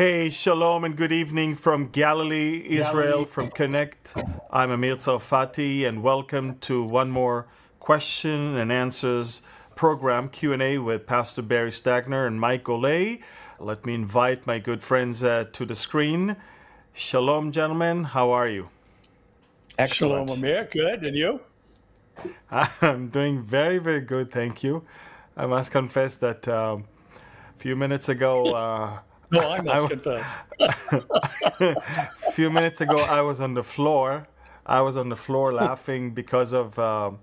Hey, shalom and good evening from Galilee, Israel, from Connect. I'm Amir Tsarfati, and welcome to one more question and answers program, Q&A with Pastor Barry Stagner and Mike Golay. Let me invite my good friends to the screen. Shalom, gentlemen. How are you? Excellent. Shalom, Amir. Good. And you? I'm doing very, very good, thank you. I must confess that a few minutes ago... No, I must confess. A few minutes ago, I was on the floor. I was on the floor laughing because of, a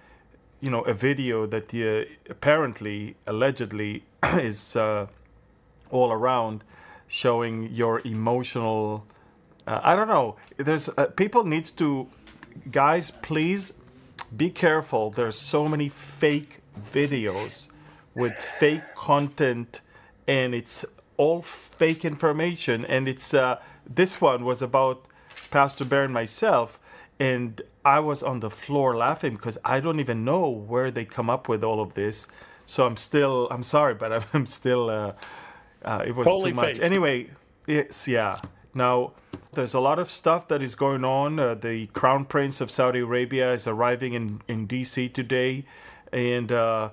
video that apparently, allegedly, is all around, showing your emotional. I don't know. There's people needs to, guys. Please be careful. There's so many fake videos with fake content, and it's all fake information, and it's this one was about Pastor Bear and myself, and I was on the floor laughing because I don't even know where they come up with all of this. So I'm sorry, but I'm still it was totally too much. fake. Anyway, yeah. Now there's a lot of stuff that is going on. The Crown Prince of Saudi Arabia is arriving in DC today, and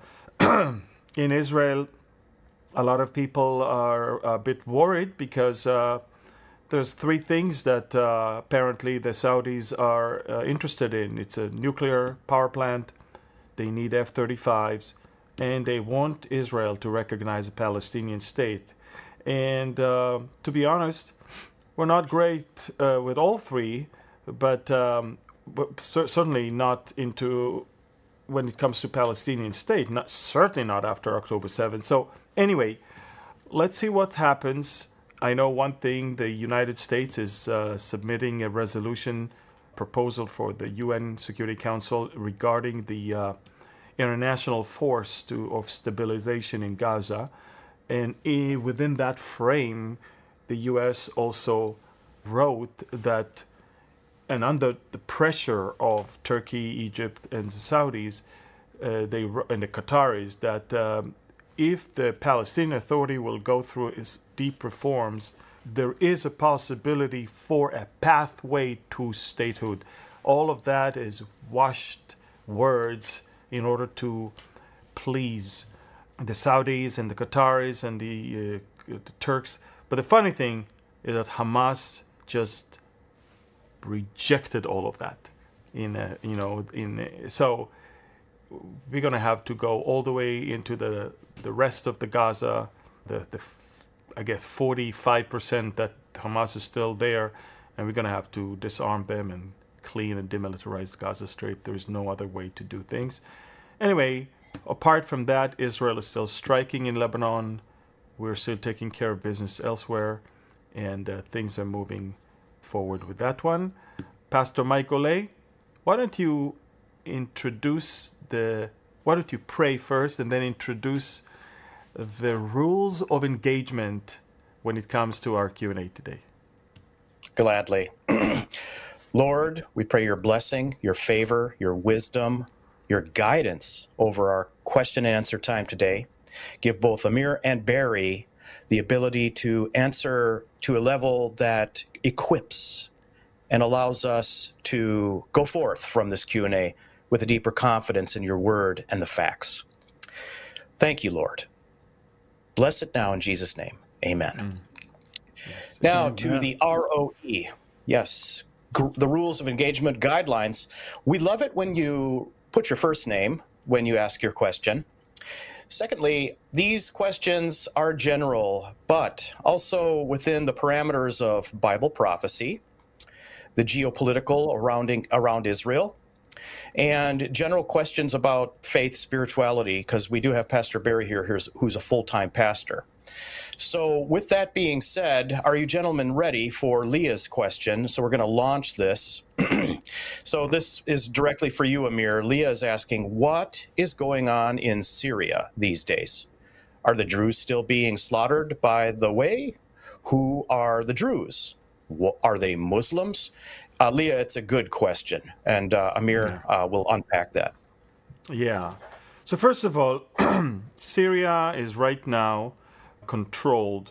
in Israel, a lot of people are a bit worried because there's three things that apparently the Saudis are interested in. It's a nuclear power plant, they need F-35s, and they want Israel to recognize a Palestinian state. And to be honest, we're not great with all three, but certainly not into when it comes to Palestinian state, certainly not after October 7th. So anyway, let's see what happens. I know one thing, the United States is submitting a resolution proposal for the UN Security Council regarding the international force of stabilization in Gaza. And within that frame, the US also wrote that, and under the pressure of Turkey, Egypt, and the Saudis, and the Qataris, that if the Palestinian Authority will go through its deep reforms, there is a possibility for a pathway to statehood. All of that is washed words in order to please the Saudis and the Qataris and the Turks. But the funny thing is that Hamas just rejected all of that. So we're going to have to go all the way into the rest of the Gaza, I guess 45% that Hamas is still there, and we're going to have to disarm them and clean and demilitarize the Gaza Strip. There's no other way to do things. Anyway, apart from that, Israel is still striking in Lebanon. We're still taking care of business elsewhere, and things are moving forward with that one. Pastor Mike Golay, why don't you pray first and then introduce the rules of engagement when it comes to our Q&A today? Gladly. Lord, we pray your blessing, your favor, your wisdom, your guidance over our question and answer time today. Give both Amir and Barry the ability to answer to a level that equips and allows us to go forth from this Q&A with a deeper confidence in your word and the facts. Thank you, Lord. Bless it now in Jesus' name. Amen. Yes. Now to the ROE. Yes, the rules of engagement guidelines. We love it when you put your first name when you ask your question. Secondly, these questions are general, but also within the parameters of Bible prophecy, the geopolitical around Israel, and general questions about faith, spirituality, because we do have Pastor Barry here who's a full-time pastor. So with that being said, are you gentlemen ready for Leah's question? So we're going to launch this. So this is directly for you, Amir. Leah is asking, what is going on in Syria these days? Are the Druze still being slaughtered by the way? Who are the Druze? Are they Muslims? Leah, it's a good question, and Amir will unpack that. Yeah. So first of all, Syria is right now controlled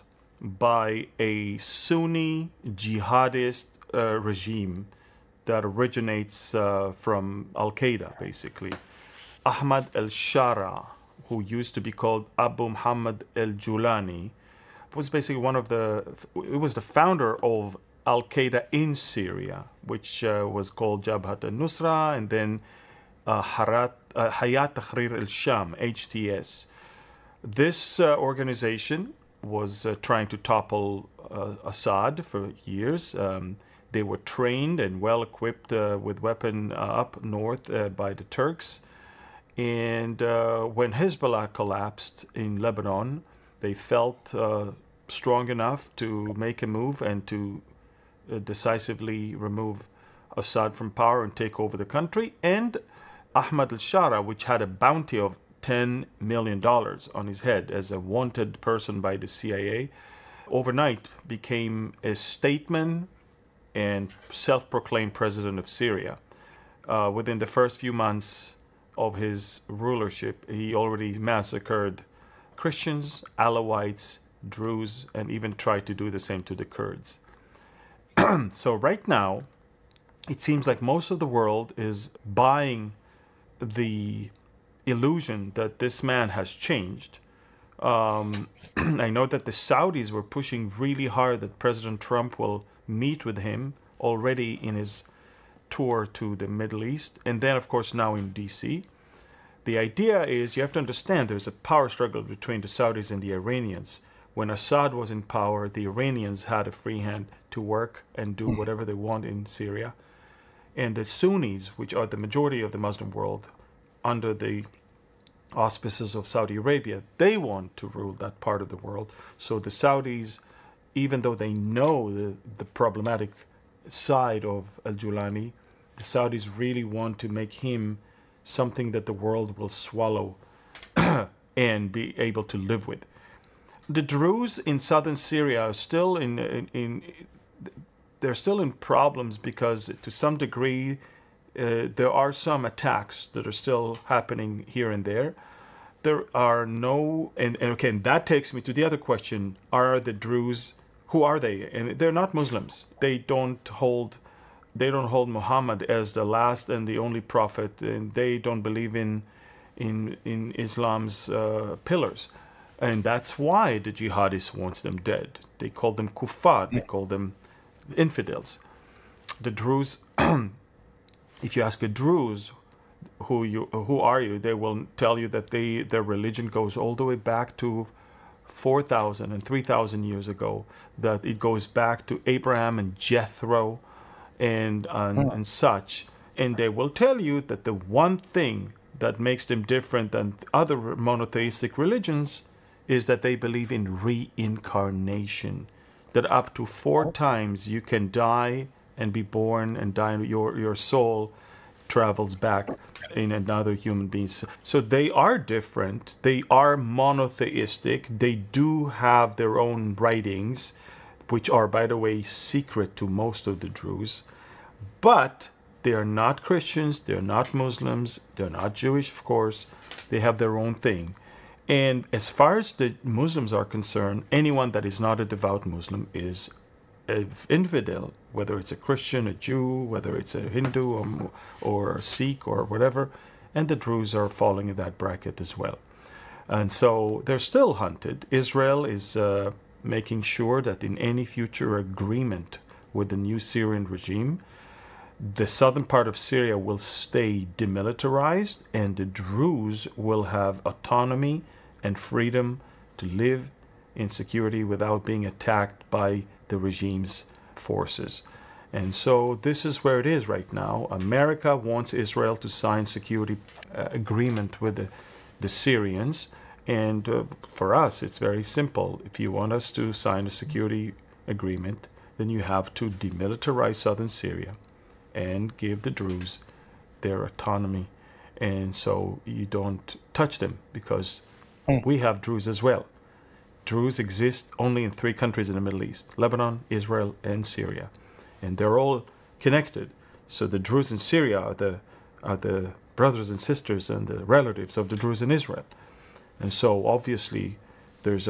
by a Sunni jihadist regime that originates from Al-Qaeda, basically. Ahmad al-Shara, who used to be called Abu Muhammad al-Julani, was basically it was the founder of Al-Qaeda in Syria, which was called Jabhat al-Nusra, and then Hayat Tahrir al-Sham, HTS. This organization was trying to topple Assad for years. They were trained and well equipped with weapons up north by the Turks. And when Hezbollah collapsed in Lebanon, they felt strong enough to make a move and to decisively remove Assad from power and take over the country. And Ahmad al-Shara, which had a bounty of $10 million on his head as a wanted person by the CIA, overnight became a statesman and self-proclaimed president of Syria. Within the first few months of his rulership, he already massacred Christians, Alawites, Druze, and even tried to do the same to the Kurds. So right now, it seems like most of the world is buying the illusion that this man has changed. I know that the Saudis were pushing really hard that President Trump will meet with him already in his tour to the Middle East, and then of course now in DC. The idea is, you have to understand, there's a power struggle between the Saudis and the Iranians. When Assad was in power, the Iranians had a free hand to work and do whatever they want in Syria. And the Sunnis, which are the majority of the Muslim world, under the auspices of Saudi Arabia, they want to rule that part of the world. So the Saudis, even though they know the problematic side of al-Julani, the Saudis really want to make him something that the world will swallow and be able to live with. The Druze in southern Syria are still they're still in problems because to some degree there are some attacks that are still happening here and there. There are no, and okay, and that takes me to the other question: are the Druze, who are they? And they're not Muslims. They don't hold Muhammad as the last and the only prophet, and they don't believe in Islam's pillars, and that's why the jihadists wants them dead. They call them kuffar. They call them infidels. The Druze, if you ask a Druze, who are you, they will tell you that their religion goes all the way back to 4,000 and 3,000 years ago. That it goes back to Abraham and Jethro, and such. And they will tell you that the one thing that makes them different than other monotheistic religions is that they believe in reincarnation. That up to 4 times you can die and be born and die, your soul travels back in another human being. So they are different. They are monotheistic. They do have their own writings, which are, by the way, secret to most of the Druze. But they are not Christians. They're not Muslims. They're not Jewish, of course. They have their own thing. And as far as the Muslims are concerned, anyone that is not a devout Muslim is an infidel, whether it's a Christian, a Jew, whether it's a Hindu or a Sikh or whatever. And the Druze are falling in that bracket as well. And so they're still hunted. Israel is making sure that in any future agreement with the new Syrian regime, the southern part of Syria will stay demilitarized, and the Druze will have autonomy and freedom to live in security without being attacked by the regime's forces. And so this is where it is right now. America wants Israel to sign security agreement with the Syrians. And for us, it's very simple. If you want us to sign a security agreement, then you have to demilitarize southern Syria and give the Druze their autonomy. And so you don't touch them, because we have Druze as well. Druze exist only in 3 countries in the Middle East: Lebanon, Israel, and Syria. And they're all connected. So the Druze in Syria are the brothers and sisters and the relatives of the Druze in Israel. And so obviously there's a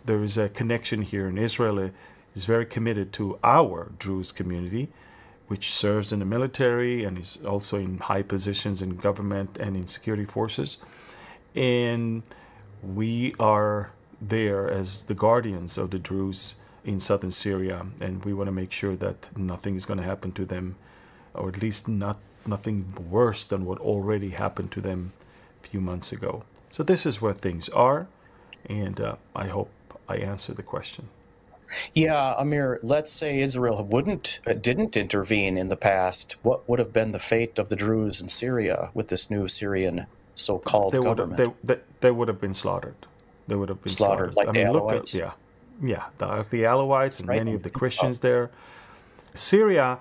there is a connection here, and Israel is very committed to our Druze community, which serves in the military and is also in high positions in government and in security forces. And we are there as the guardians of the Druze in southern Syria, and we want to make sure that nothing is going to happen to them, or at least nothing worse than what already happened to them a few months ago. So this is where things are, and I hope I answered the question. Yeah, Amir, let's say Israel didn't intervene in the past. What would have been the fate of the Druze in Syria with this new Syrian so-called government? They would have been slaughtered. They would have been slaughtered. Like the Alawites? The Alawites and many of the Christians there. Syria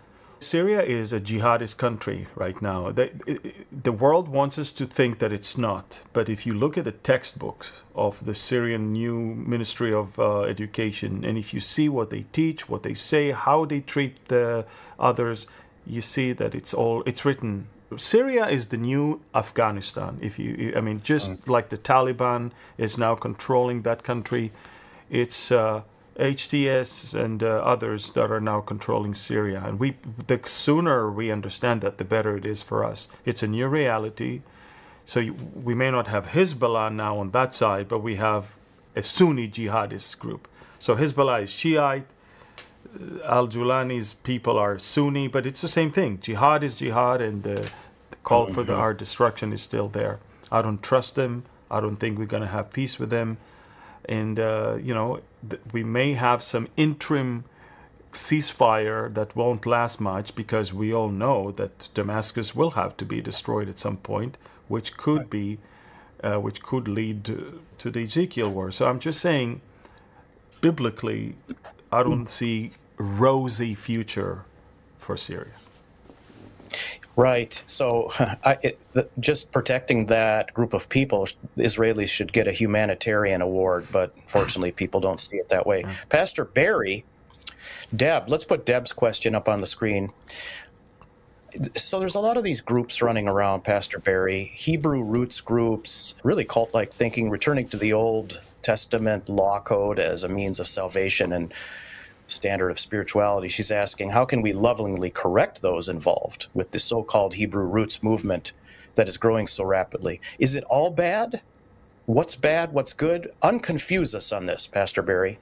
is a jihadist country right now. The world wants us to think that it's not. But if you look at the textbooks of the Syrian new Ministry of Education, and if you see what they teach, what they say, how they treat the others, you see that it's written. Syria is the new Afghanistan. Like the Taliban is now controlling that country, it's HTS and others that are now controlling Syria. And the sooner we understand that, the better it is for us. It's a new reality. So we may not have Hezbollah now on that side, but we have a Sunni jihadist group. So Hezbollah is Shiite, Al-Julani's people are Sunni, but it's the same thing. Jihad is jihad, and the call for our destruction is still there. I don't trust them. I don't think we're going to have peace with them. And, we may have some interim ceasefire that won't last much, because we all know that Damascus will have to be destroyed at some point, which could lead to the Ezekiel war. So I'm just saying, biblically, I don't see a rosy future for Syria. Right. So just protecting that group of people, the Israelis should get a humanitarian award, but fortunately people don't see it that way. Yeah. Pastor Barry, Deb, let's put Deb's question up on the screen. So there's a lot of these groups running around, Pastor Barry, Hebrew roots groups, really cult-like thinking, returning to the Old Testament law code as a means of salvation and standard of spirituality. She's asking, how can we lovingly correct those involved with the so-called Hebrew roots movement that is growing so rapidly? Is it all bad? What's bad? What's good? Unconfuse us on this, Pastor Barry.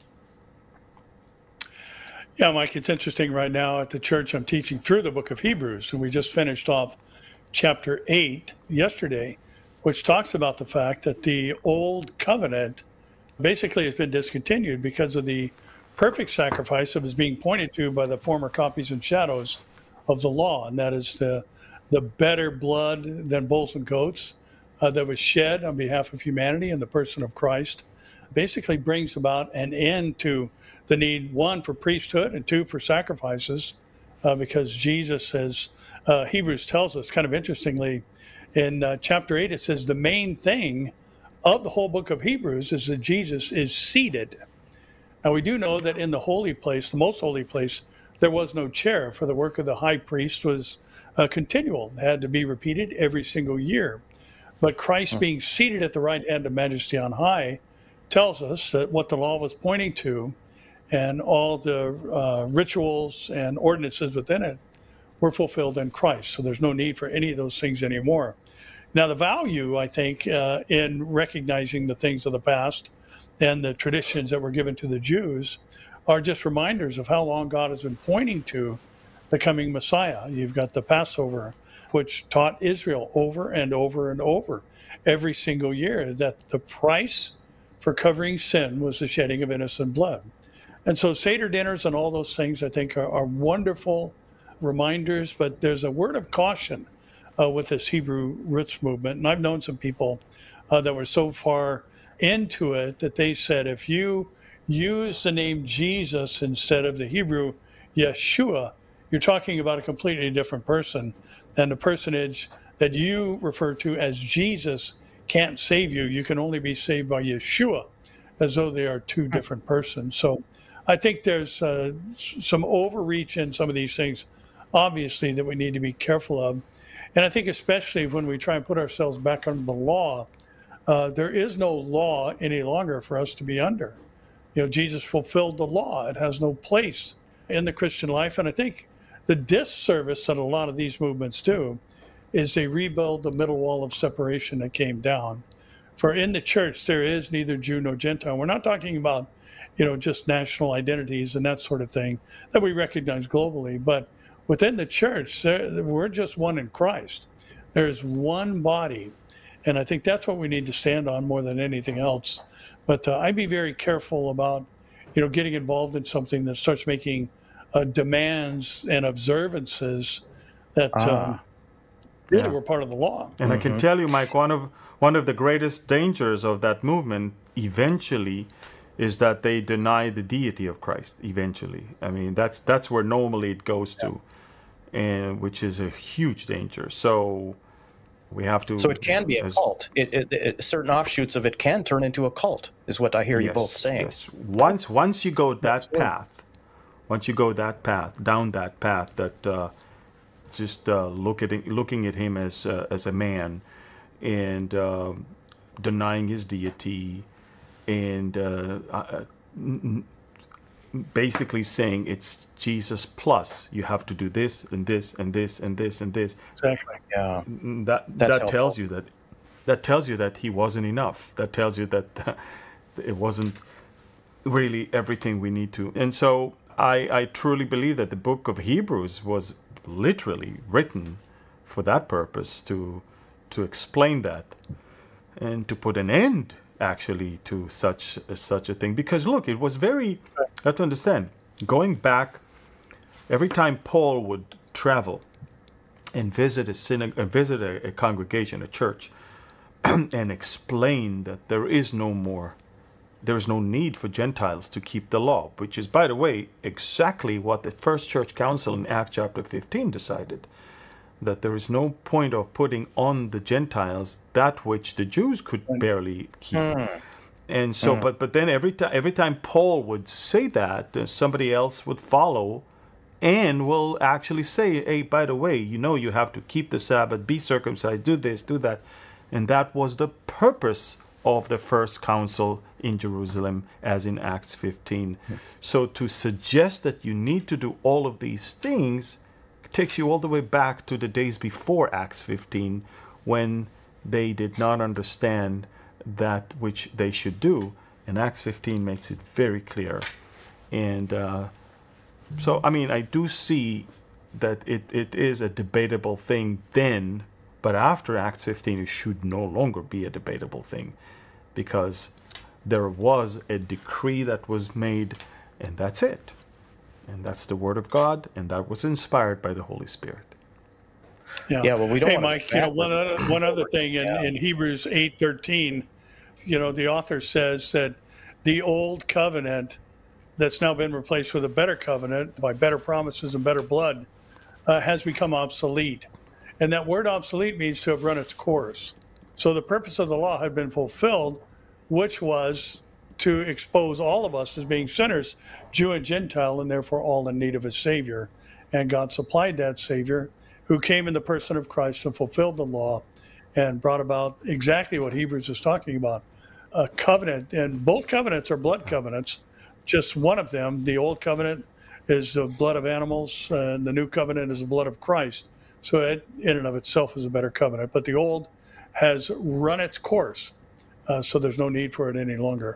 Yeah, Mike, it's interesting right now at the church I'm teaching through the book of Hebrews, and we just finished off chapter 8 yesterday, which talks about the fact that the old covenant basically has been discontinued because of the perfect sacrifice that was being pointed to by the former copies and shadows of the law, and that is the better blood than bulls and goats that was shed on behalf of humanity in the person of Christ, basically brings about an end to the need, one, for priesthood, and two, for sacrifices, because Jesus says, Hebrews tells us, kind of interestingly, in chapter 8, it says the main thing of the whole book of Hebrews is that Jesus is seated. Now, we do know that in the holy place, the most holy place, there was no chair, for the work of the high priest was continual. It had to be repeated every single year. But Christ being seated at the right hand of majesty on high tells us that what the law was pointing to and all the rituals and ordinances within it were fulfilled in Christ. So there's no need for any of those things anymore. Now, the value, I think, in recognizing the things of the past and the traditions that were given to the Jews are just reminders of how long God has been pointing to the coming Messiah. You've got the Passover, which taught Israel over and over and over every single year that the price for covering sin was the shedding of innocent blood. And so Seder dinners and all those things, I think, are wonderful reminders, but there's a word of caution with this Hebrew roots movement. And I've known some people that were so far into it that they said, if you use the name Jesus instead of the Hebrew Yeshua, you're talking about a completely different person. And the personage that you refer to as Jesus can't save you. You can only be saved by Yeshua, as though they are two different persons. So I think there's some overreach in some of these things, obviously, that we need to be careful of. And I think especially when we try and put ourselves back under the law, there is no law any longer for us to be under. Jesus fulfilled the law. It has no place in the Christian life. And I think the disservice that a lot of these movements do is they rebuild the middle wall of separation that came down. For in the church, there is neither Jew nor Gentile. We're not talking about, just national identities and that sort of thing that we recognize globally. But within the church, we're just one in Christ. There's one body. And I think that's what we need to stand on more than anything else. But I'd be very careful about, getting involved in something that starts making demands and observances that really were part of the law. And I can tell you, Mike, one of the greatest dangers of that movement eventually is that they deny the deity of Christ eventually. I mean, that's where normally it goes to, and which is a huge danger. So we have to. So it can be a cult. Certain offshoots of it can turn into a cult, is what I hear you both saying. Yes. Once you go that path, down that path, that just looking at him as a man, and denying his deity, and basically saying it's Jesus plus you have to do this and this and this and this and this. Exactly. Yeah. That tells you that he wasn't enough. That tells you that it wasn't really everything we need to. And so I truly believe that the book of Hebrews was literally written for that purpose, to explain that and to put an end actually to such a thing. Because look, it was very, you have to understand, going back, every time Paul would travel and visit a congregation, a church, and explain that there is no need for Gentiles to keep the law, which is, by the way, exactly what the first church council in Acts chapter 15 decided, that there is no point of putting on the Gentiles that which the Jews could barely keep. And so, but then every time Paul would say that, somebody else would follow and will actually say, hey, by the way, you have to keep the Sabbath, be circumcised, do this, do that. And that was the purpose of the first council in Jerusalem, as in Acts 15. So to suggest that you need to do all of these things takes you all the way back to the days before Acts 15, when they did not understand that which they should do. And Acts 15 makes it very clear. And so, I mean, I do see that it is a debatable thing then, but after Acts 15, it should no longer be a debatable thing, because there was a decree that was made, and that's it. And that's the Word of God, and that was inspired by the Holy Spirit. Yeah, well, we don't. Hey, Mike, one other thing in Hebrews 8:13, the author says that the old covenant that's now been replaced with a better covenant by better promises and better blood has become obsolete. And that word obsolete means to have run its course. So the purpose of the law had been fulfilled, which was to expose all of us as being sinners, Jew and Gentile, and therefore all in need of a Savior. And God supplied that Savior, who came in the person of Christ and fulfilled the law and brought about exactly what Hebrews is talking about, a covenant. And both covenants are blood covenants. Just one of them, the old covenant, is the blood of animals, and the new covenant is the blood of Christ. So it, in and of itself, is a better covenant. But the old has run its course, so there's no need for it any longer.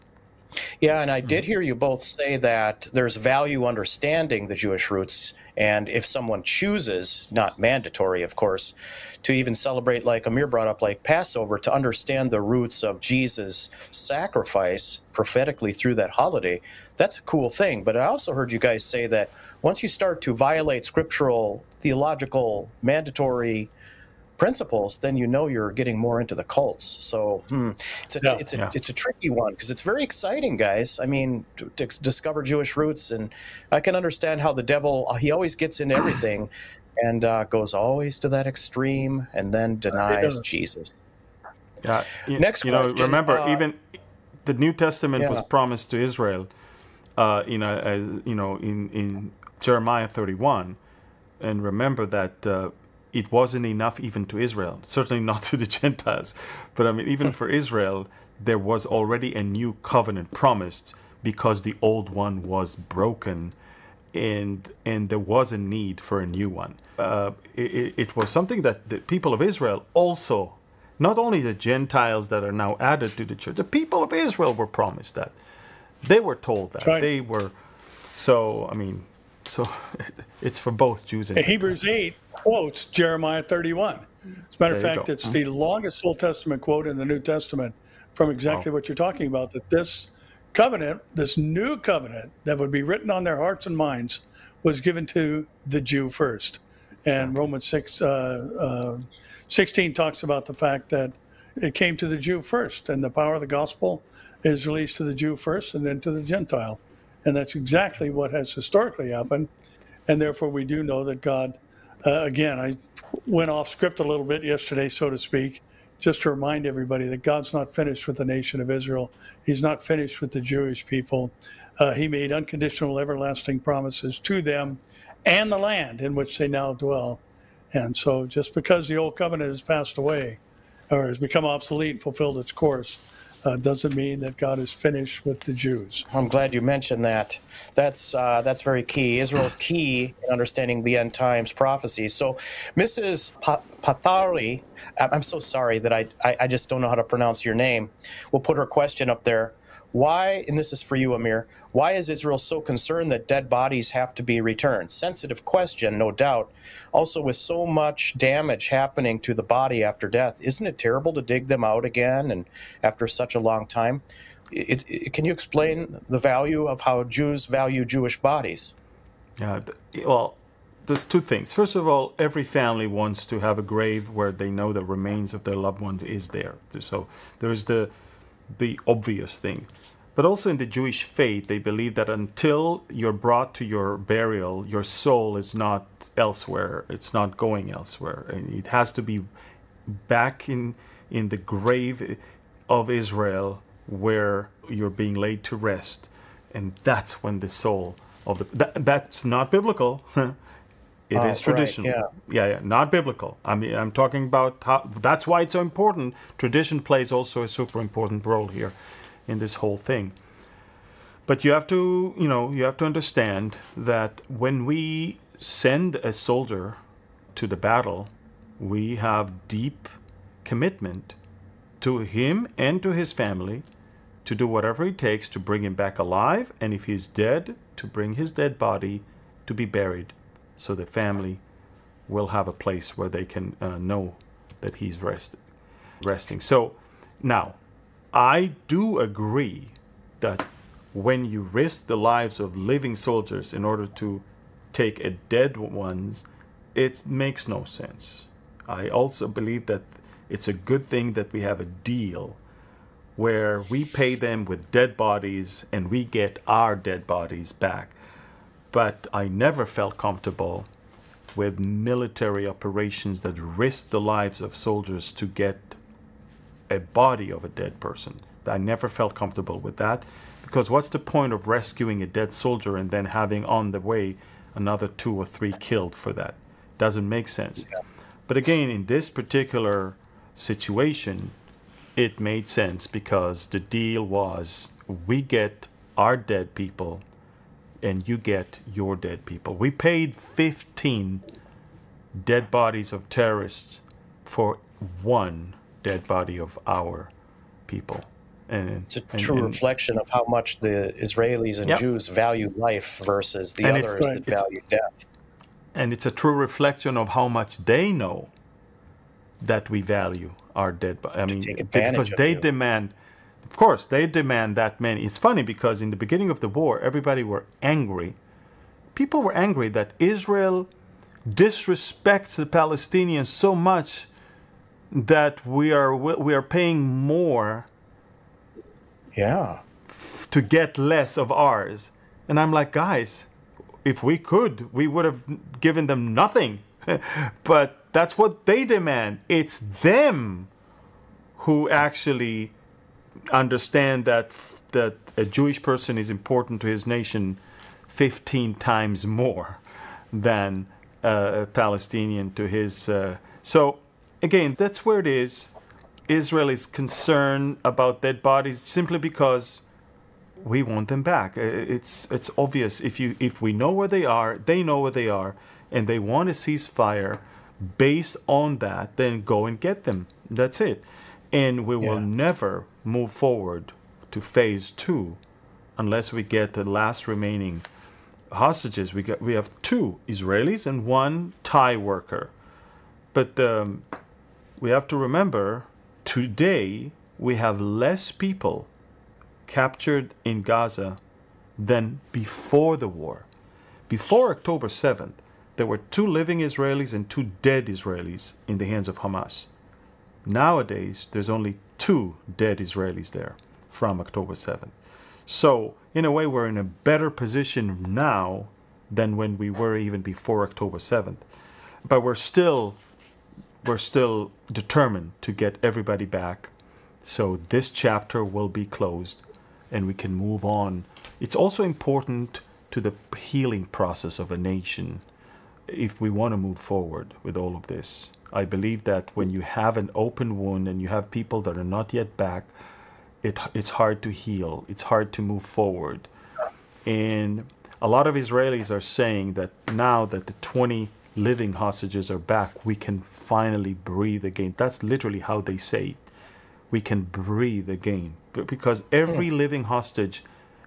Yeah, and I did hear you both say that there's value understanding the Jewish roots, and if someone chooses, not mandatory, of course, to even celebrate, like Amir brought up, like Passover, to understand the roots of Jesus' sacrifice prophetically through that holiday, that's a cool thing. But I also heard you guys say that once you start to violate scriptural, theological, mandatory principles, then you're getting more into the cults. So it's a tricky one, because it's very exciting, guys. I mean, to discover Jewish roots, and I can understand how the devil, he always gets into everything and goes always to that extreme and then denies Jesus. Yeah. Next question. Remember, even the New Testament was promised to Israel, in Jeremiah 31, and remember that it wasn't enough even to Israel, certainly not to the Gentiles. But I mean, even for Israel, there was already a new covenant promised, because the old one was broken, and there was a need for a new one. It was something that the people of Israel also, not only the Gentiles that are now added to the church, the people of Israel were promised that. They were told that. Right. They were, so it's for both Jews and Hebrews 8 quotes Jeremiah 31. As a matter of There you fact, go. it's the longest Old Testament quote in the New Testament from exactly what you're talking about, that this covenant, this new covenant that would be written on their hearts and minds, was given to the Jew first. And Romans 16 talks about the fact that it came to the Jew first, and the power of the gospel is released to the Jew first and then to the Gentile. And that's exactly what has historically happened. And therefore, we do know that God, again, I went off script a little bit yesterday, so to speak, just to remind everybody that God's not finished with the nation of Israel. He's not finished with the Jewish people. He made unconditional, everlasting promises to them and the land in which they now dwell. And so just because the old covenant has passed away or has become obsolete and fulfilled its course, doesn't mean that God is finished with the Jews. I'm glad you mentioned that. That's very key. Israel's key in understanding the end times prophecies. So, Mrs. Pathari, I'm so sorry that I just don't know how to pronounce your name. We'll put her question up there. Why, and this is for you, Amir, why is Israel so concerned that dead bodies have to be returned? Sensitive question, no doubt. Also, with so much damage happening to the body after death, isn't it terrible to dig them out again and after such a long time? Can you explain the value of how Jews value Jewish bodies? Well, there's two things. First of all, every family wants to have a grave where they know the remains of their loved ones is there. So there's the obvious thing. But also in the Jewish faith, they believe that until you're brought to your burial, your soul is not elsewhere. It's not going elsewhere. And it has to be back in the grave of Israel where you're being laid to rest. And that's when the soul of that's not biblical. It is traditional. Right, Yeah, not biblical. I mean, I'm talking about how, that's why it's so important. Tradition plays also a super important role here in this whole thing. But you have to understand that when we send a soldier to the battle, we have deep commitment to him and to his family to do whatever it takes to bring him back alive, and if he's dead, to bring his dead body to be buried, so the family will have a place where they can know that he's resting. So now, I do agree that when you risk the lives of living soldiers in order to take a dead ones, it makes no sense. I also believe that it's a good thing that we have a deal where we pay them with dead bodies and we get our dead bodies back. But I never felt comfortable with military operations that risk the lives of soldiers to get a body of a dead person. I never felt comfortable with that, because what's the point of rescuing a dead soldier and then having on the way another 2 or 3 killed for that? Doesn't make sense. Yeah. But again, in this particular situation, it made sense because the deal was we get our dead people and you get your dead people. We paid 15 dead bodies of terrorists for 1 dead body of our people. And it's a true reflection of how much the Israelis and Jews value life versus the others that value death. And it's a true reflection of how much they know that we value our dead body. I mean, because they demand, of course, they demand that many. It's funny because in the beginning of the war, everybody were angry. People were angry that Israel disrespects the Palestinians so much that we are paying more to get less of ours. And I'm like, guys, if we could, we would have given them nothing. But that's what they demand. It's them who actually understand that a Jewish person is important to his nation 15 times more than a Palestinian to his. So again, that's where it is. Israel is concerned about dead bodies simply because we want them back. It's obvious. If we know where they are, they know where they are, and they want a ceasefire based on that, then go and get them. That's it. And we will never move forward to phase 2 unless we get the last remaining hostages. We have 2 Israelis and 1 Thai worker. But we have to remember, today we have less people captured in Gaza than before the war. Before October 7th, there were 2 living Israelis and 2 dead Israelis in the hands of Hamas. Nowadays, there's only 2 dead Israelis there from October 7th. So, in a way, we're in a better position now than when we were even before October 7th. But we're still determined to get everybody back. So this chapter will be closed and we can move on. It's also important to the healing process of a nation if we want to move forward with all of this. I believe that when you have an open wound and you have people that are not yet back, it's hard to heal. It's hard to move forward. And a lot of Israelis are saying that now that the 20 living hostages are back, we can finally breathe again. That's literally how they say it. We can breathe again. Because every living hostage,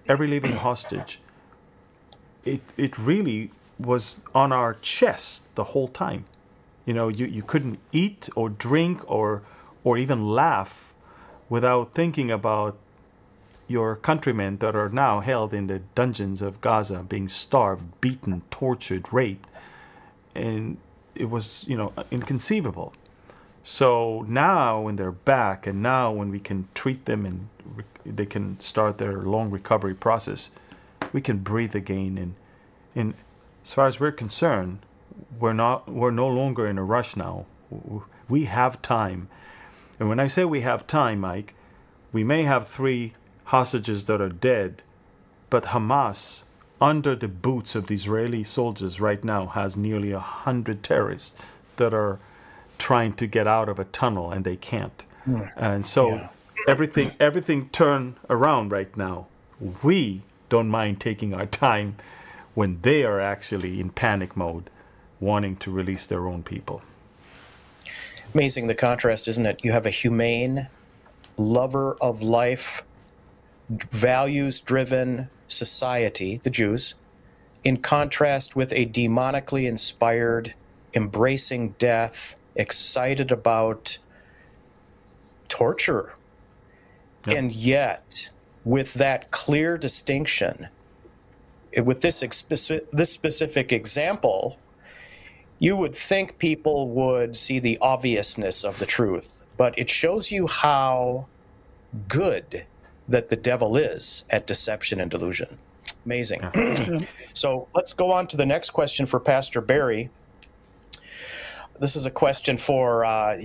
it really was on our chest the whole time. You know, you couldn't eat or drink or even laugh without thinking about your countrymen that are now held in the dungeons of Gaza, being starved, beaten, tortured, raped. And it was, inconceivable. So now when they're back, and now when we can treat them and they can start their long recovery process, we can breathe again. And as far as we're concerned, we're no longer in a rush now. We have time. And when I say we have time, Mike, we may have 3 hostages that are dead, but Hamas, under the boots of the Israeli soldiers right now, has nearly 100 terrorists that are trying to get out of a tunnel and they can't. And so everything turned around right now. We don't mind taking our time when they are actually in panic mode, wanting to release their own people. Amazing the contrast, isn't it? You have a humane, lover of life, values-driven society, the Jews, in contrast with a demonically inspired, embracing death, excited about torture. Yep. And yet, with that clear distinction, with this specific example, you would think people would see the obviousness of the truth, but it shows you how good that the devil is at deception and delusion. Amazing. So let's go on to the next question for Pastor Barry. This is a question for the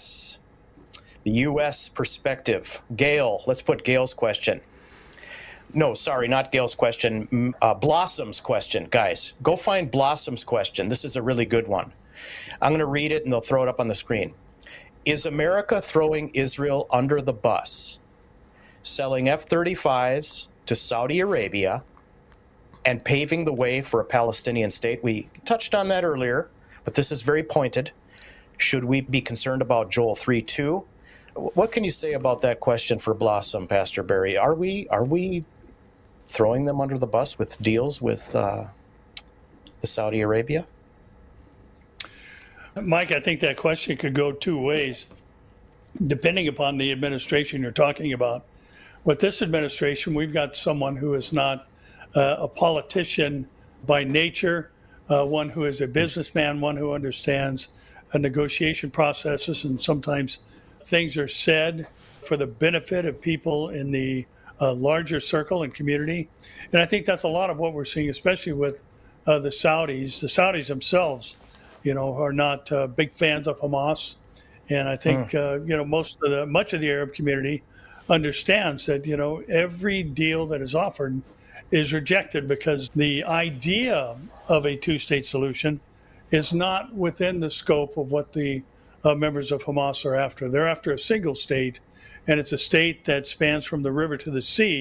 U.S. perspective. Gail, let's put Gail's question. No, sorry, not Gail's question. Blossom's question. Guys, go find Blossom's question. This is a really good one. I'm going to read it and they'll throw it up on the screen. Is America throwing Israel under the bus, selling F-35s to Saudi Arabia and paving the way for a Palestinian state? We touched on that earlier, but this is very pointed. Should we be concerned about Joel 3:2? What can you say about that question for Blossom, Pastor Barry? Are we throwing them under the bus with deals with the Saudi Arabia? Mike, I think that question could go 2 ways, depending upon the administration you're talking about. With this administration, we've got someone who is not a politician by nature, one who is a businessman, one who understands negotiation processes, and sometimes things are said for the benefit of people in the larger circle and community. And I think that's a lot of what we're seeing, especially with the Saudis. The Saudis themselves, are not big fans of Hamas. And I think, much of the Arab community understands that, every deal that is offered is rejected because the idea of a 2-state solution is not within the scope of what the members of Hamas are after. They're after a single state, and it's a state that spans from the river to the sea,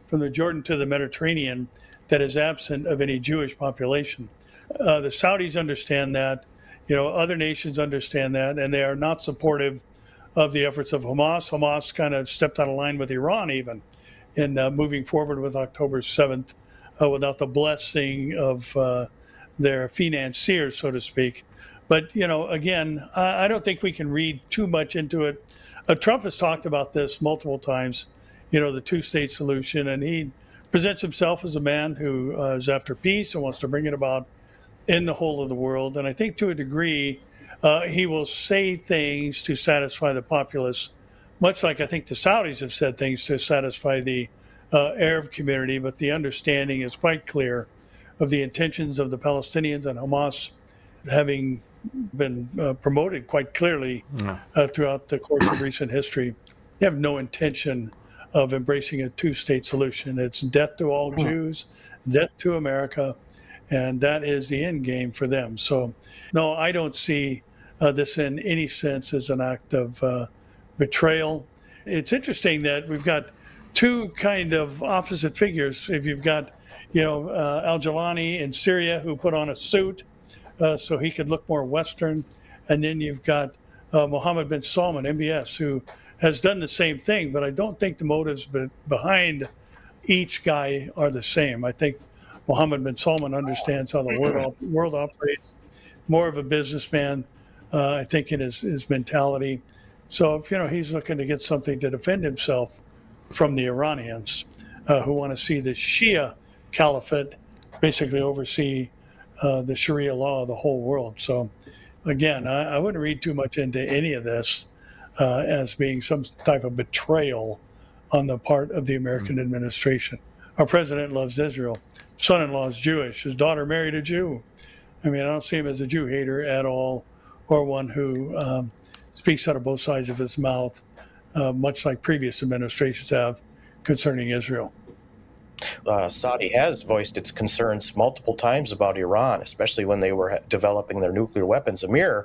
from the Jordan to the Mediterranean that is absent of any Jewish population. The Saudis understand that, other nations understand that, and they are not supportive of the efforts of Hamas. Hamas kind of stepped out of line with Iran even in moving forward with October 7th without the blessing of their financiers, so to speak. But, again, I don't think we can read too much into it. Trump has talked about this multiple times, the two-state solution, and he presents himself as a man who is after peace and wants to bring it about in the whole of the world. And I think to a degree, he will say things to satisfy the populace, much like I think the Saudis have said things to satisfy the Arab community. But the understanding is quite clear of the intentions of the Palestinians and Hamas, having been promoted quite clearly throughout the course of recent history. They have no intention of embracing a two-state solution. It's death to all Jews, death to America, and that is the end game for them. So, no, I don't see this in any sense as an act of betrayal. It's interesting that we've got two kind of opposite figures. If you've got, al-Jilani in Syria, who put on a suit so he could look more Western, and then you've got Mohammed bin Salman, MBS, who has done the same thing, but I don't think the motives behind each guy are the same. I think Mohammed bin Salman understands how the world operates, more of a businessman, I think, in his mentality. So if he's looking to get something to defend himself from the Iranians, who want to see the Shia caliphate basically oversee the Sharia law of the whole world. So again, I wouldn't read too much into any of this as being some type of betrayal on the part of the American administration. Our president loves Israel. Son-in-law is Jewish. His daughter married a Jew. I mean, I don't see him as a Jew hater at all, or one who speaks out of both sides of his mouth, much like previous administrations have concerning Israel. Saudi has voiced its concerns multiple times about Iran, especially when they were developing their nuclear weapons. Amir,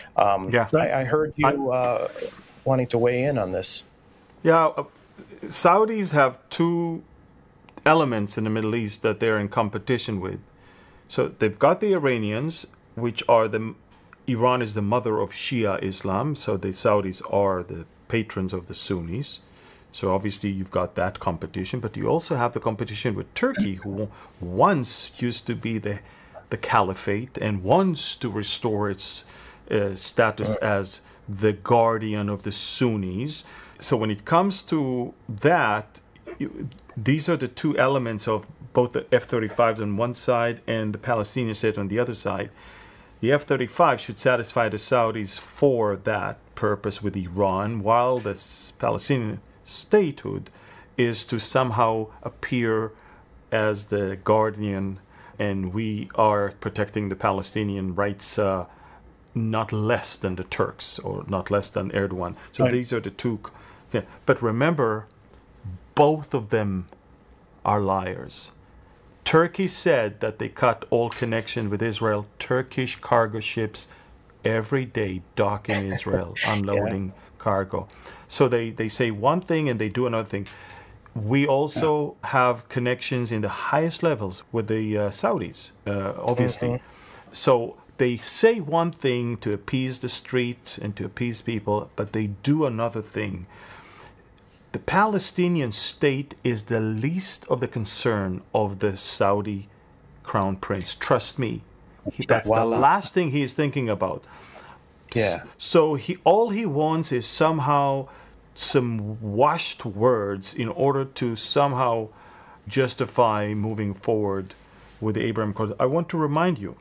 I heard you wanting to weigh in on this. Yeah, Saudis have two elements in the Middle East that they're in competition with. So they've got the Iranians, which are Iran is the mother of Shia Islam, so the Saudis are the patrons of the Sunnis. So obviously you've got that competition, but you also have the competition with Turkey, who once used to be the caliphate and wants to restore its status as the guardian of the Sunnis. So when it comes to that, these are the two elements of both the F-35s on one side and the Palestinian state on the other side. The F-35 should satisfy the Saudis for that purpose with Iran, while the Palestinian statehood is to somehow appear as the guardian, and we are protecting the Palestinian rights not less than the Turks or not less than Erdogan. So right. These are the two things. But remember, both of them are liars. Turkey said that they cut all connection with Israel. Turkish cargo ships every day dock in Israel, unloading cargo. So they say one thing and they do another thing. We also have connections in the highest levels with the Saudis, obviously. Mm-hmm. So they say one thing to appease the street and to appease people, but they do another thing. The Palestinian state is the least of the concern of the Saudi crown prince. Trust me. That's the last thing he is thinking about. Yeah. So all he wants is somehow some washed words in order to somehow justify moving forward with the Abraham Accords. I want to remind you,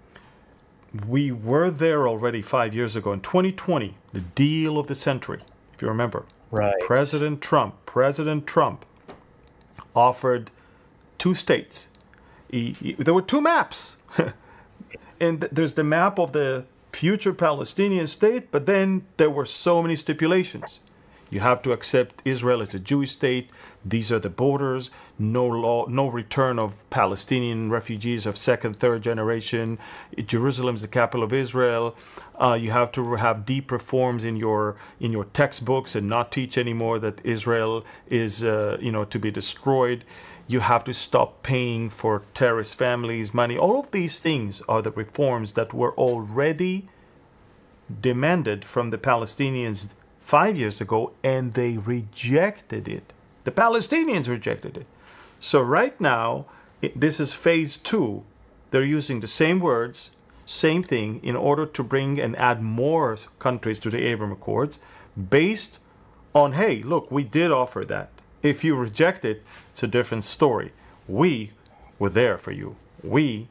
we were there already 5 years ago in 2020, the deal of the century, if you remember. Right. President Trump offered two states. There were two maps. And there's the map of the future Palestinian state, but then there were so many stipulations. You have to accept Israel as a Jewish state. These are the borders. No law, no return of Palestinian refugees of second, third generation. Jerusalem is the capital of Israel. You have to have deep reforms in your textbooks and not teach anymore that Israel is to be destroyed. You have to stop paying for terrorist families money. All of these things are the reforms that were already demanded from the Palestinians 5 years ago, and they rejected it. The Palestinians rejected it. So right now, this is phase 2. They're using the same words, same thing, in order to bring and add more countries to the Abraham Accords, based on, hey, look, we did offer that. If you reject it, it's a different story. We were there for you. We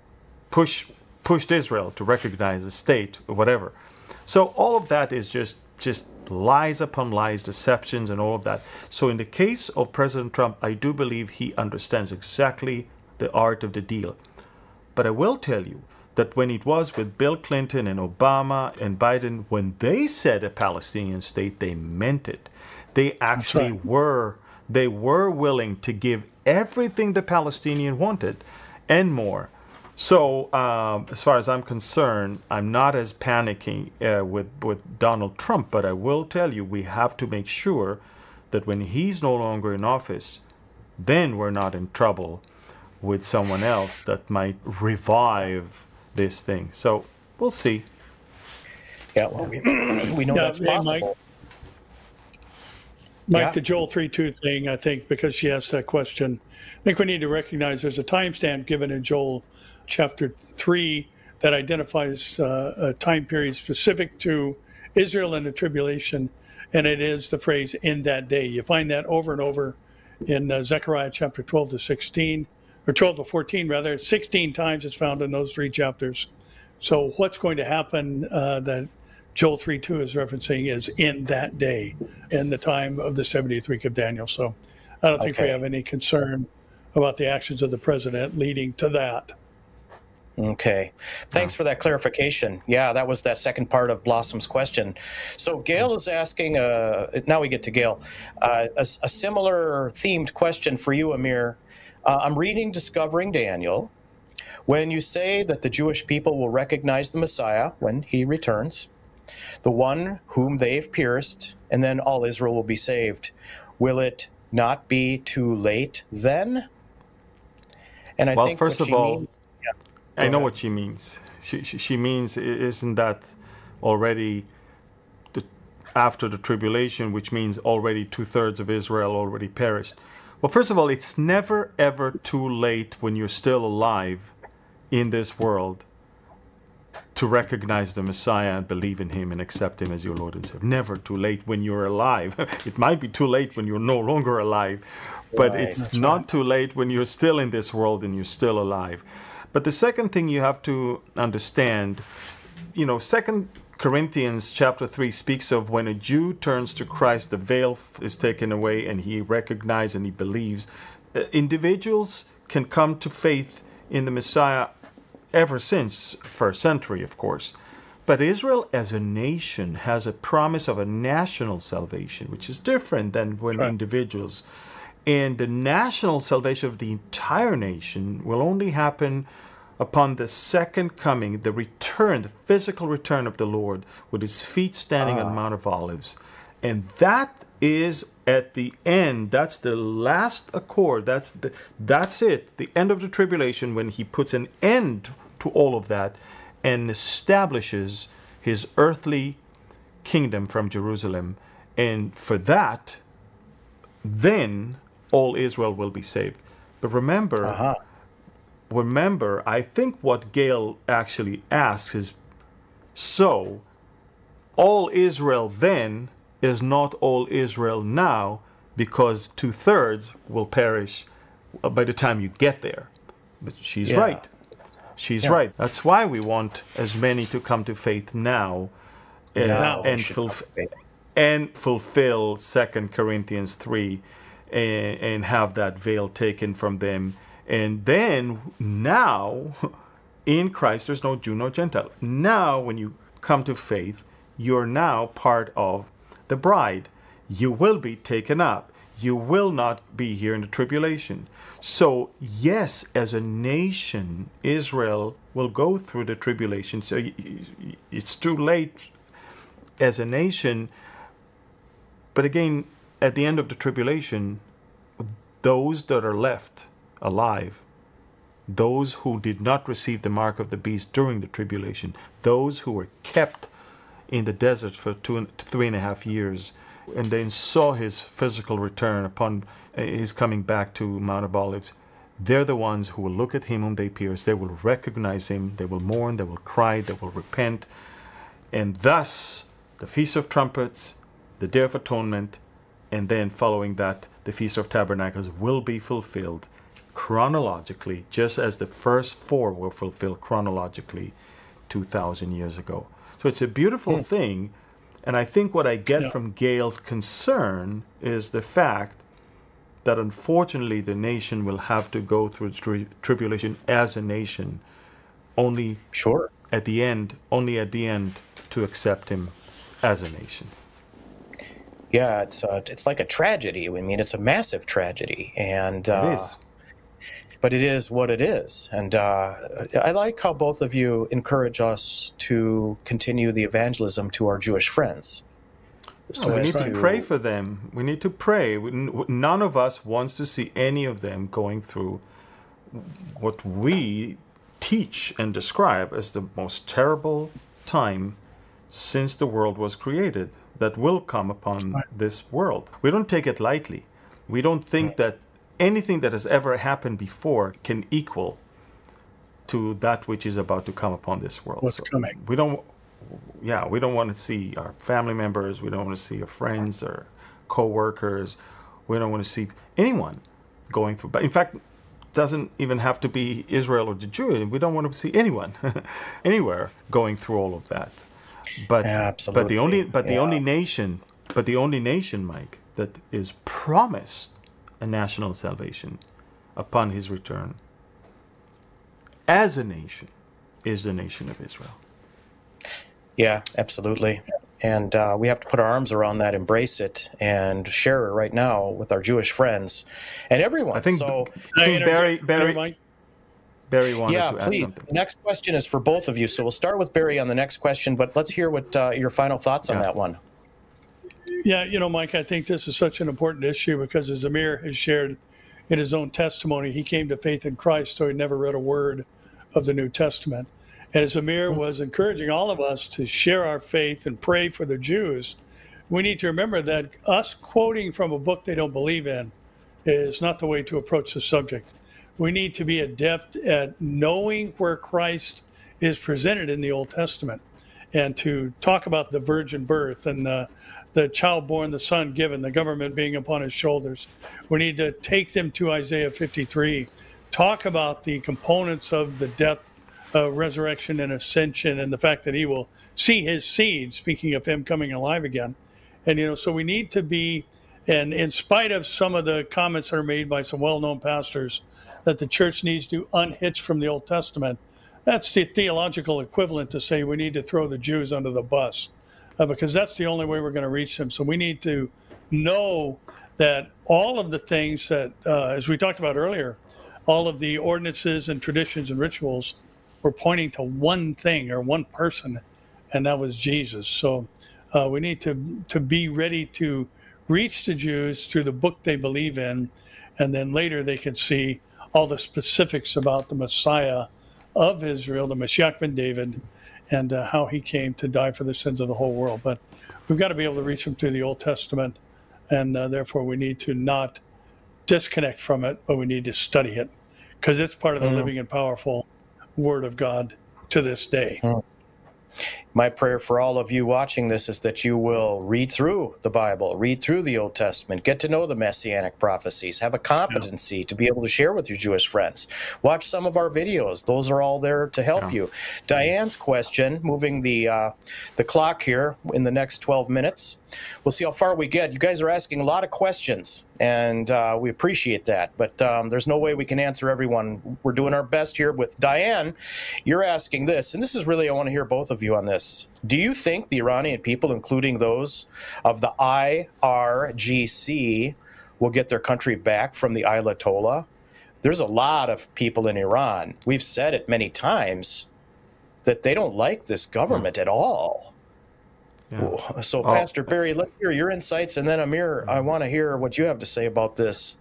pushed Israel to recognize the state, or whatever. So all of that is just lies upon lies, deceptions, and all of that. So in the case of President Trump, I do believe he understands exactly the art of the deal. But I will tell you that when it was with Bill Clinton and Obama and Biden, when they said a Palestinian state, they meant it. They actually were willing to give everything the Palestinian wanted and more. So as far as I'm concerned, I'm not as panicking with Donald Trump, but I will tell you, we have to make sure that when he's no longer in office, then we're not in trouble with someone else that might revive this thing. So we'll see. Yeah, well, we know that's possible. Mike, the Joel 3:2 thing, I think, because she asked that question, I think we need to recognize there's a timestamp given in Joel chapter 3 that identifies a time period specific to Israel and the tribulation, and it is the phrase "in that day." You find that over and over in Zechariah chapter 12 to 16, or 12 to 14 rather. 16 times it's found in those 3 chapters. So what's going to happen that Joel 3:2 is referencing is in that day, in the time of the 70th week of Daniel. So I don't think we have any concern about the actions of the president leading to that. Okay. Thanks for that clarification. Yeah, that was that second part of Blossom's question. So Gail is asking, now we get to Gail, a similar themed question for you, Amir. I'm reading Discovering Daniel. When you say that the Jewish people will recognize the Messiah when he returns, the one whom they've pierced, and then all Israel will be saved, will it not be too late then? And I think first of all, means, I know what she means. She means, isn't that already after the tribulation, which means already 2/3 of Israel already perished? Well, first of all, it's never, ever too late when you're still alive in this world to recognize the Messiah and believe in him and accept him as your Lord and Savior. Never too late when you're alive. It might be too late when you're no longer alive, but it's not too late when you're still in this world and you're still alive. But the second thing you have to understand, 2 Corinthians chapter 3 speaks of when a Jew turns to Christ, the veil is taken away and he recognizes and he believes. Individuals can come to faith in the Messiah ever since first century, of course. But Israel as a nation has a promise of a national salvation, which is different than when individuals. And the national salvation of the entire nation will only happen upon the second coming, the return, the physical return of the Lord, with his feet standing on Mount of Olives. And that is at the end. That's the last accord. That's it. The end of the tribulation, when he puts an end to all of that and establishes his earthly kingdom from Jerusalem. And for that, then all Israel will be saved. But remember, I think what Gail actually asks is, so all Israel then is not all Israel now, because 2/3 will perish by the time you get there. But she's right. She's right. That's why we want as many to come to faith now, and fulfill 2 Corinthians 3 and have that veil taken from them. And then now, in Christ, there's no Jew, no Gentile. Now, when you come to faith, you're now part of the bride. you will be taken up. You will not be here in the tribulation. So, yes, as a nation, Israel will go through the tribulation. So it's too late as a nation. But again, at the end of the tribulation, those that are left alive, those who did not receive the mark of the beast during the tribulation, those who were kept in the desert for 3.5 years, and then saw his physical return upon his coming back to Mount of Olives, they're the ones who will look at him whom they pierced. They will recognize him. They will mourn. They will cry. They will repent. And thus, the Feast of Trumpets, the Day of Atonement, and then following that, the Feast of Tabernacles will be fulfilled chronologically, just as the first 4 were fulfilled chronologically 2,000 years ago. So it's a beautiful thing. And I think what I get from Gail's concern is the fact that unfortunately the nation will have to go through tribulation as a nation, only at the end to accept him as a nation. Yeah, it's like a tragedy. I mean, it's a massive tragedy, and it is. But it is what it is. And I like how both of you encourage us to continue the evangelism to our Jewish friends. So we need to pray for them. We need to pray. None of us wants to see any of them going through what we teach and describe as the most terrible time since the world was created that will come upon this world. We don't take it lightly. We don't think that anything that has ever happened before can equal to that which is about to come upon this world. What's coming? We don't want to see our family members. We don't want to see our friends or co-workers. We don't want to see anyone going through. But in fact, it doesn't even have to be Israel or the Jew. We don't want to see anyone anywhere going through all of that. But the only nation, Mike, that is promised a national salvation upon his return as a nation is the nation of Israel. Yeah, absolutely. And we have to put our arms around that, embrace it, and share it right now with our Jewish friends and everyone. I think Barry wanted to add something. The next question is for both of you. So we'll start with Barry on the next question, but let's hear what your final thoughts on that one. Yeah, Mike, I think this is such an important issue because as Amir has shared in his own testimony, he came to faith in Christ, so he never read a word of the New Testament. And as Amir was encouraging all of us to share our faith and pray for the Jews, we need to remember that us quoting from a book they don't believe in is not the way to approach the subject. We need to be adept at knowing where Christ is presented in the Old Testament and to talk about the virgin birth and the child born, the son given, the government being upon his shoulders. We need to take them to Isaiah 53, talk about the components of the death, resurrection, and ascension, and the fact that he will see his seed, speaking of him coming alive again. And, so we need to be, and in spite of some of the comments that are made by some well-known pastors that the church needs to unhitch from the Old Testament, that's the theological equivalent to say we need to throw the Jews under the bus because that's the only way we're going to reach them. So we need to know that all of the things that, as we talked about earlier, all of the ordinances and traditions and rituals were pointing to one thing or one person, and that was Jesus. So we need to be ready to reach the Jews through the book they believe in, and then later they can see all the specifics about the Messiah of Israel, the Mashiach ben David, and how he came to die for the sins of the whole world. But we've got to be able to reach them through the Old Testament, and therefore we need to not disconnect from it, but we need to study it because it's part of the living and powerful Word of God to this day. My prayer for all of you watching this is that you will read through the Bible, read through the Old Testament, get to know the Messianic prophecies, have a competency to be able to share with your Jewish friends. Watch some of our videos. Those are all there to help you. Diane's question, moving the clock here in the next 12 minutes. We'll see how far we get. You guys are asking a lot of questions, and we appreciate that. But there's no way we can answer everyone. We're doing our best here. With Diane, you're asking this, and this is really, I want to hear both of you on this. Do you think the Iranian people, including those of the IRGC, will get their country back from the Ayatollah? There's a lot of people in Iran, we've said it many times, that they don't like this government at all. Yeah. So, Pastor Barry, let's hear your insights, and then Amir, I want to hear what you have to say about this.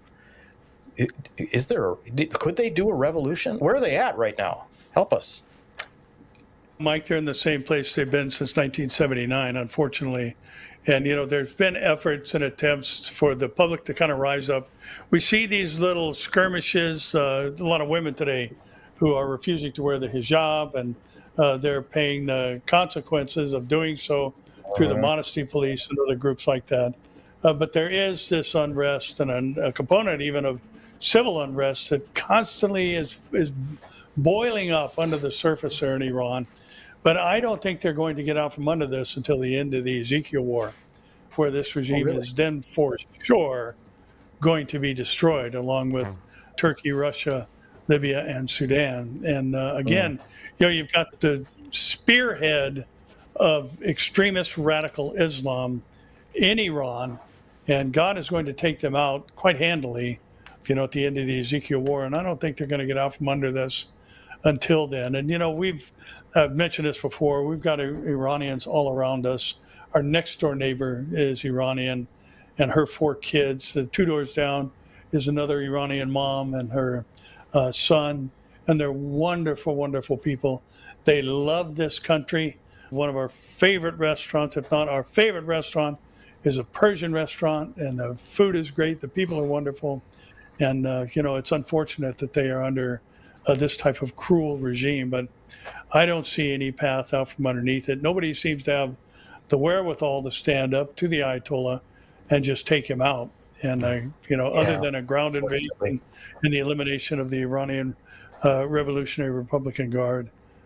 Could they do a revolution? Where are they at right now? Help us. Mike, they're in the same place they've been since 1979, unfortunately. And, there's been efforts and attempts for the public to kind of rise up. We see these little skirmishes, a lot of women today who are refusing to wear the hijab, and they're paying the consequences of doing so through the modesty police and other groups like that. But there is this unrest and a component even of civil unrest that constantly is boiling up under the surface there in Iran. But I don't think they're going to get out from under this until the end of the Ezekiel War, where this regime is then for sure going to be destroyed, along with Turkey, Russia, Libya, and Sudan. And again, you've got the spearhead of extremist radical Islam in Iran, and God is going to take them out quite handily, at the end of the Ezekiel War. And I don't think they're going to get out from under this until then. And, I've mentioned this before, we've got Iranians all around us. Our next door neighbor is Iranian, and her 4 kids. The 2 doors down is another Iranian mom and her son, and they're wonderful, wonderful people. They love this country. One of our favorite restaurants, if not our favorite restaurant, is a Persian restaurant, and the food is great. The people are wonderful. And, it's unfortunate that they are under this type of cruel regime, but I don't see any path out from underneath it. Nobody seems to have the wherewithal to stand up to the Ayatollah and just take him out. And, other than a ground invasion and the elimination of the Iranian Revolutionary Republican Guard,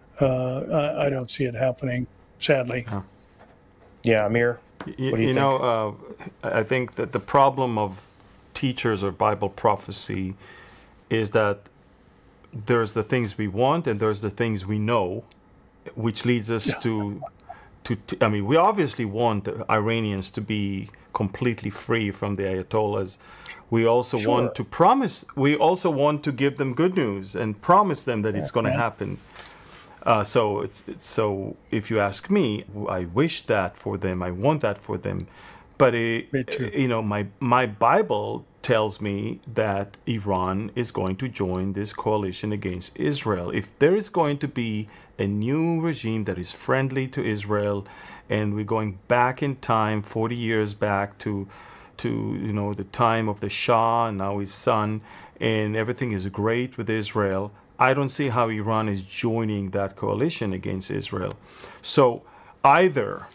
I don't see it happening, sadly. Yeah, Amir, what do you think? I think that the problem of teachers of Bible prophecy is that there's the things we want and there's the things we know, which leads us to we obviously want the Iranians to be completely free from the Ayatollahs. We also want to give them good news and promise them that it's going to happen. So if you ask me, I wish that for them. I want that for them. But my Bible tells me that Iran is going to join this coalition against Israel. If there is going to be a new regime that is friendly to Israel, and we're going back in time, 40 years back to the time of the Shah and now his son, and everything is great with Israel, I don't see how Iran is joining that coalition against Israel. So either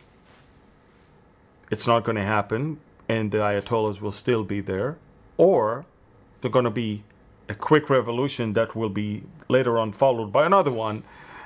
it's not going to happen and the Ayatollahs will still be there, or they're going to be a quick revolution that will be later on followed by another one.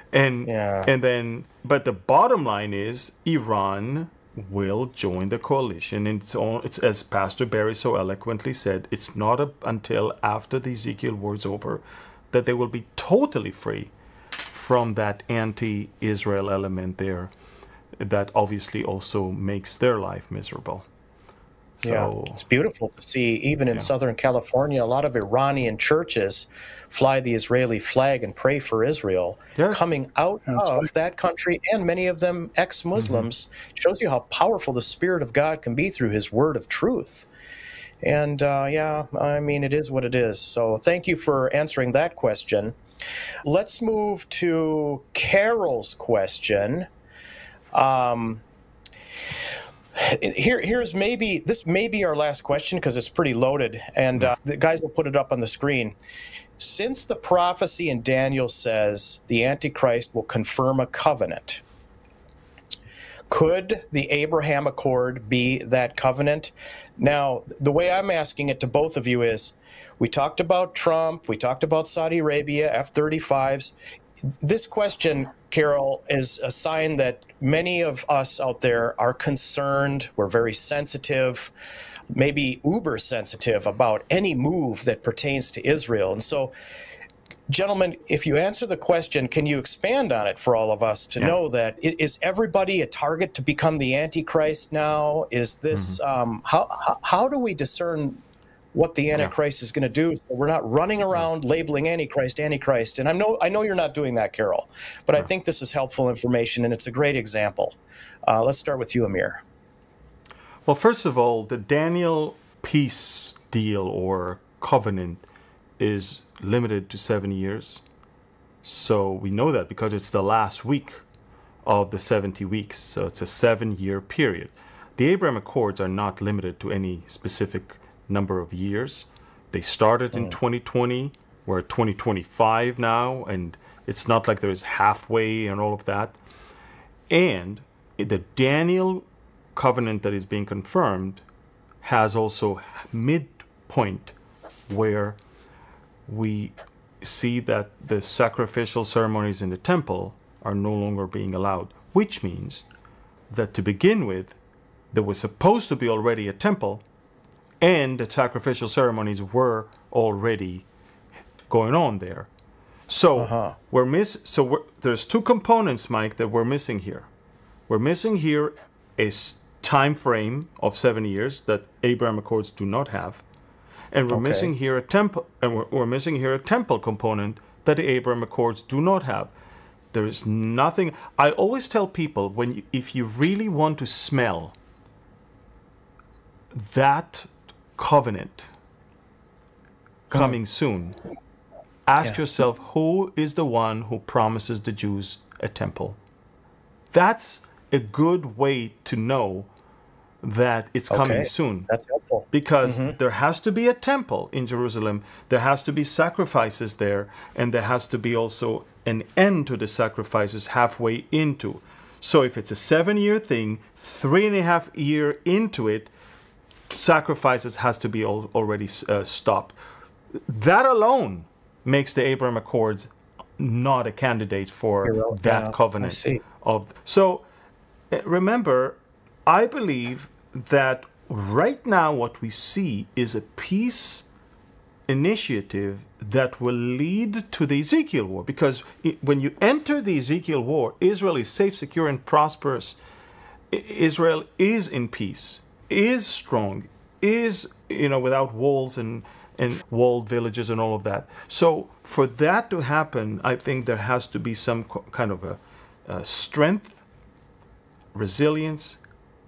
But the bottom line is Iran will join the coalition. And it's as Pastor Barry so eloquently said, it's not until after the Ezekiel war is over that they will be totally free from that anti-Israel element there that obviously also makes their life miserable. So, it's beautiful to see, even in Southern California, a lot of Iranian churches fly the Israeli flag and pray for Israel. Coming out of that country, and many of them ex-Muslims, shows you how powerful the Spirit of God can be through His word of truth. And it is what it is. So thank you for answering that question. Let's move to Carol's question. This may be our last question because it's pretty loaded, and the guys will put it up on the screen. Since the prophecy in Daniel says the Antichrist will confirm a covenant, could the Abraham Accord be that covenant? Now, the way I'm asking it to both of you is, we talked about Trump, we talked about Saudi Arabia, F-35s. This question, Carol, is a sign that many of us out there are concerned. We're very sensitive. maybe uber sensitive about any move that pertains to Israel. And so, gentlemen, if you answer the question, can you expand on it for all of us to know that is everybody a target to become the Antichrist now? Is this how do we discern what the Antichrist is going to do? So we're not running around labeling Antichrist. And I know you're not doing that, Carol, but I think this is helpful information and it's a great example. Let's start with you, Amir. Well, first of all, the Daniel peace deal or covenant is limited to 7 years. So we know that because it's the last week of the 70 weeks. So it's a 7-year period. The Abraham Accords are not limited to any specific number of years. They started in 2020. We're at 2025 now, and it's not like there's halfway and all of that. And the Daniel covenant that is being confirmed has also midpoint where we see that the sacrificial ceremonies in the temple are no longer being allowed, which means that to begin with, there was supposed to be already a temple, and the sacrificial ceremonies were already going on there. So there's two components, Mike, that we're missing here. We're missing here a time frame of 7 years that Abraham Accords do not have. And we're missing here a temple, and we're missing here a temple component that the Abraham Accords do not have. There is nothing. I always tell people if you really want to smell that covenant coming soon, ask yourself, who is the one who promises the Jews a temple? That's a good way to know that it's coming soon. That's helpful. Because there has to be a temple in Jerusalem, there has to be sacrifices there, and there has to be also an end to the sacrifices halfway into. So if it's a 7-year thing, 3.5 years into it, sacrifices has to be already stopped. That alone makes the Abraham Accords not a candidate for that covenant. So remember, I believe that right now what we see is a peace initiative that will lead to the Ezekiel war. Because when you enter the Ezekiel war, Israel is safe, secure, and prosperous. Israel is in peace, is strong, is without walls and walled villages and all of that. So for that to happen, I think there has to be some kind of a strength, resilience,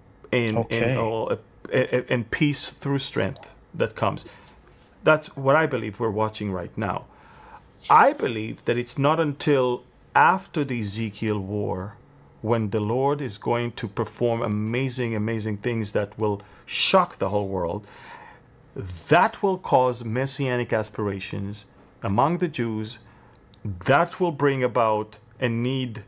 and peace through strength that comes. That's what I believe we're watching right now. I believe that it's not until after the Ezekiel war when the Lord is going to perform amazing, amazing things that will shock the whole world. That will cause messianic aspirations among the Jews. That will bring about a need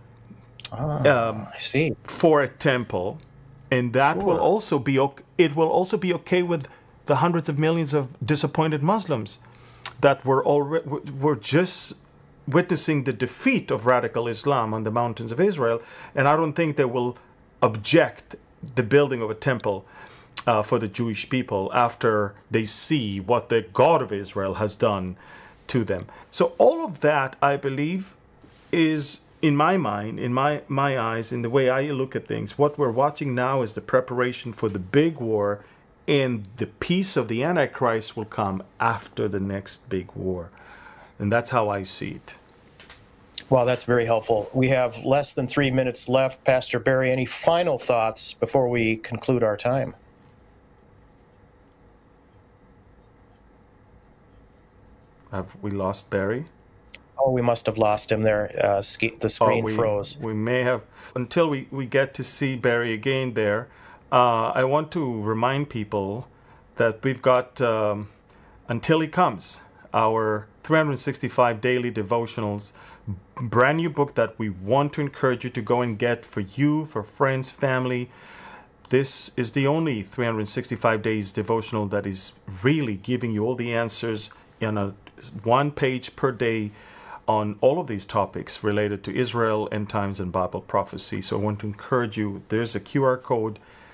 for a temple. And that will also be okay with the hundreds of millions of disappointed Muslims that were just witnessing the defeat of radical Islam on the mountains of Israel. And I don't think they will object the building of a temple for the Jewish people after they see what the God of Israel has done to them. So all of that, I believe, is, in my mind, in my eyes, in the way I look at things, what we're watching now is the preparation for the big war, and the peace of the Antichrist will come after the next big war. And that's how I see it. Well, that's very helpful. We have less than 3 minutes left. Pastor Barry, any final thoughts before we conclude our time? Have we lost Barry? Oh, we must have lost him there. The screen froze. We may have. Until we get to see Barry again there, I want to remind people that we've got Until He Comes, our 365 daily devotionals, brand new book that we want to encourage you to go and get for you, for friends, family. This is the only 365 days devotional that is really giving you all the answers in a 1 page per day on all of these topics related to Israel, end times, and Bible prophecy. So I want to encourage you. There's a QR code.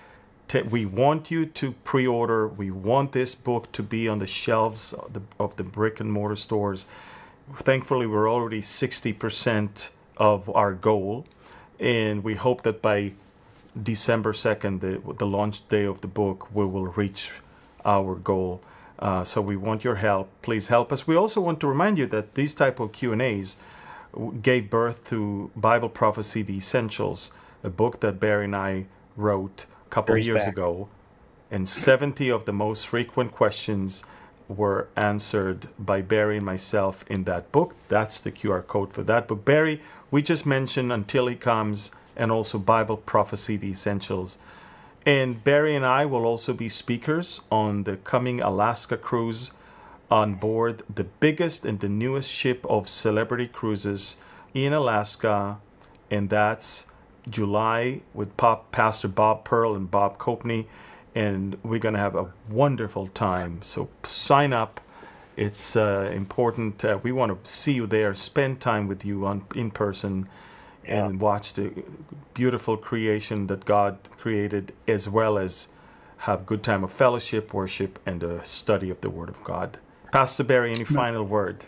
We want you to pre-order. We want this book to be on the shelves of the brick and mortar stores. Thankfully, we're already 60% of our goal, and we hope that by December 2nd, the launch day of the book, we will reach our goal. So we want your help. Please help us. We also want to remind you that these type of Q&As gave birth to Bible Prophecy, The Essentials, a book that Barry and I wrote a couple of years ago. And 70 of the most frequent questions were answered by Barry and myself in that book. That's the QR code for that book. Barry, we just mentioned Until He Comes, and also Bible Prophecy, The Essentials. And Barry and I will also be speakers on the coming Alaska cruise on board the biggest and the newest ship of Celebrity Cruises in Alaska. And that's July with Pastor Bob Pearl and Bob Copney. And we're going to have a wonderful time. So sign up. It's important. We want to see you there, spend time with you in person, and watch the beautiful creation that God created, as well as have good time of fellowship, worship, and a study of the Word of God. Pastor Barry, any final word?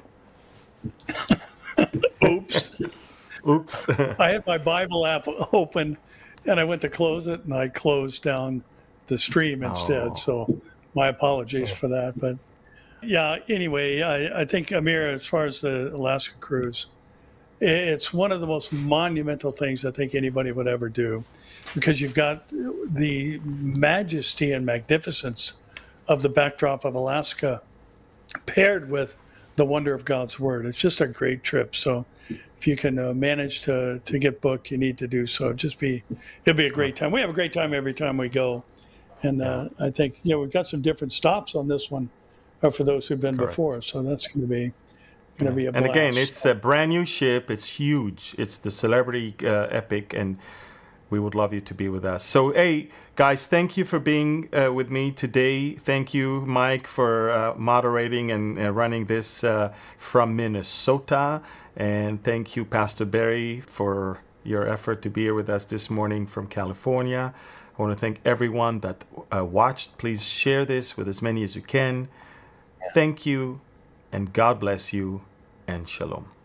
Oops. Oops. I had my Bible app open, and I went to close it, and I closed down the stream instead. So my apologies for that. But yeah, anyway, I think, Amir, as far as the Alaska cruise, it's one of the most monumental things I think anybody would ever do, because you've got the majesty and magnificence of the backdrop of Alaska paired with the wonder of God's Word. It's just a great trip. So if you can manage to get booked, you need to do so. It'll be a great time. We have a great time every time we go. And I think, we've got some different stops on this one for those who've been before. So that's going to be a blast. And again, it's a brand new ship. It's huge. It's the Celebrity Epic, and we would love you to be with us. So, hey, guys, thank you for being with me today. Thank you, Mike, for moderating and running this from Minnesota. And thank you, Pastor Barry, for your effort to be here with us this morning from California. I want to thank everyone that watched. Please share this with as many as you can. Thank you, and God bless you, and shalom.